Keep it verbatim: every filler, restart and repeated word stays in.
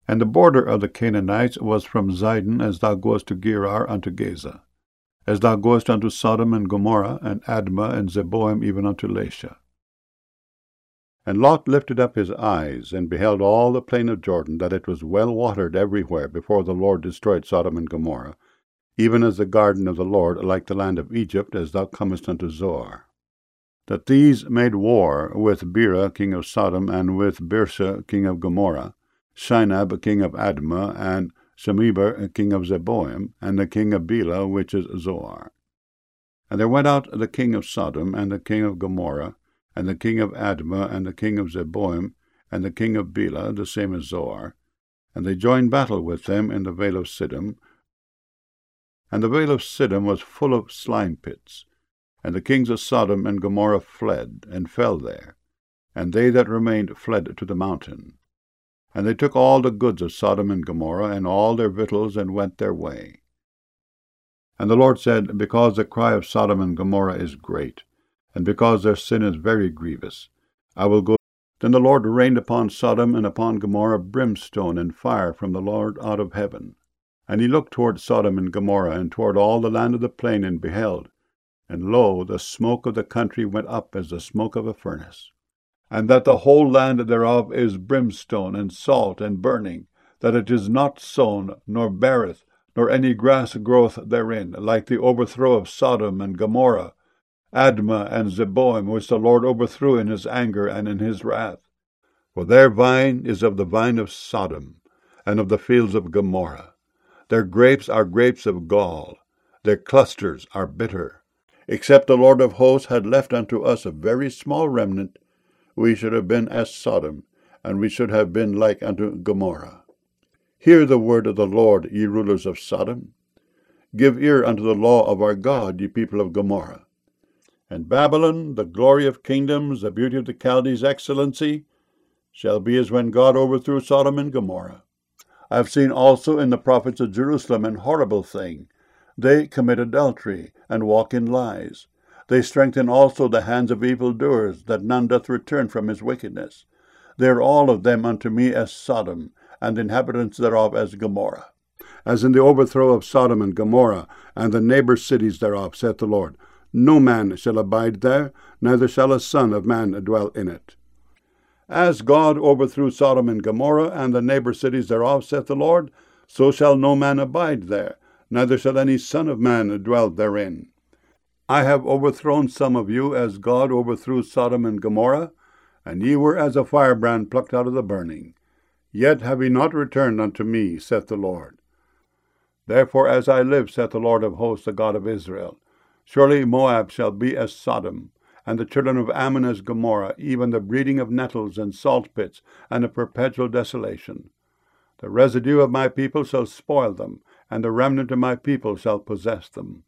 And the border of the Canaanites was from Zidon, as thou goest to Gerar unto Gaza, as thou goest unto Sodom and Gomorrah, and Admah, and Zeboim, even unto Lasha. And Lot lifted up his eyes, and beheld all the plain of Jordan, that it was well watered everywhere, before the Lord destroyed Sodom and Gomorrah, even as the garden of the Lord, like the land of Egypt, as thou comest unto Zoar. That these made war with Bera king of Sodom, and with Birsha king of Gomorrah, Shinab king of Admah, and Shemeber king of Zeboim, and the king of Bela, which is Zoar. And there went out the king of Sodom, and the king of Gomorrah, and the king of Admah, and the king of Zeboim, and the king of Bela, the same as Zoar, and they joined battle with them in the vale of Siddim. And the vale of Siddim was full of slime pits. And the kings of Sodom and Gomorrah fled, and fell there, and they that remained fled to the mountain. And they took all the goods of Sodom and Gomorrah, and all their victuals, and went their way. And the Lord said, Because the cry of Sodom and Gomorrah is great, and because their sin is very grievous, I will go. Then the Lord rained upon Sodom and upon Gomorrah brimstone and fire from the Lord out of heaven. And he looked toward Sodom and Gomorrah, and toward all the land of the plain, and beheld, and lo, the smoke of the country went up as the smoke of a furnace, and that the whole land thereof is brimstone, and salt, and burning, that it is not sown, nor beareth, nor any grass groweth therein, like the overthrow of Sodom and Gomorrah, Admah and Zeboim, which the Lord overthrew in his anger and in his wrath. For their vine is of the vine of Sodom, and of the fields of Gomorrah. Their grapes are grapes of gall, their clusters are bitter. Except the Lord of hosts had left unto us a very small remnant, we should have been as Sodom, and we should have been like unto Gomorrah. Hear the word of the Lord, ye rulers of Sodom. Give ear unto the law of our God, ye people of Gomorrah. And Babylon, the glory of kingdoms, the beauty of the Chaldees' excellency, shall be as when God overthrew Sodom and Gomorrah. I have seen also in the prophets of Jerusalem an horrible thing. They commit adultery, and walk in lies. They strengthen also the hands of evildoers, that none doth return from his wickedness. They are all of them unto me as Sodom, and the inhabitants thereof as Gomorrah. As in the overthrow of Sodom and Gomorrah, and the neighbor cities thereof, saith the Lord, no man shall abide there, neither shall a son of man dwell in it. As God overthrew Sodom and Gomorrah, and the neighbor cities thereof, saith the Lord, so shall no man abide there, neither shall any son of man dwell therein. I have overthrown some of you, as God overthrew Sodom and Gomorrah, and ye were as a firebrand plucked out of the burning. Yet have ye not returned unto me, saith the Lord. Therefore, as I live, saith the Lord of hosts, the God of Israel, surely Moab shall be as Sodom, and the children of Ammon as Gomorrah, even the breeding of nettles and salt pits, and a perpetual desolation. The residue of my people shall spoil them, and the remnant of my people shall possess them.